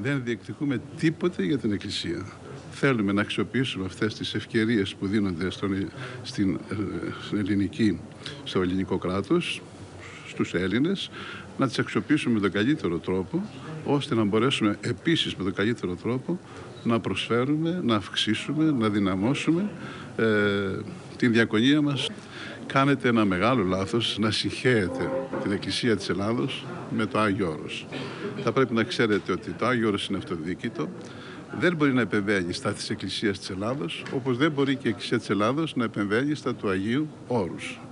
Δεν διεκδικούμε τίποτε για την Εκκλησία. Θέλουμε να αξιοποιήσουμε αυτές τις ευκαιρίες που δίνονται στο ελληνικό κράτος, στους Έλληνες, να τις αξιοποιήσουμε με τον καλύτερο τρόπο, ώστε να μπορέσουμε επίσης με τον καλύτερο τρόπο να προσφέρουμε, να αυξήσουμε, να δυναμώσουμε την διακονία μας. Κάνετε ένα μεγάλο λάθος να συγχαίετε την Εκκλησία της Ελλάδος με το Άγιο Όρος. Θα πρέπει να ξέρετε ότι το Άγιο Όρος είναι αυτοδιοίκητο, δεν μπορεί να επεμβαίνει στα της Εκκλησίας της Ελλάδος, όπως δεν μπορεί και η Εκκλησία της Ελλάδος να επεμβαίνει στα του Αγίου Όρους.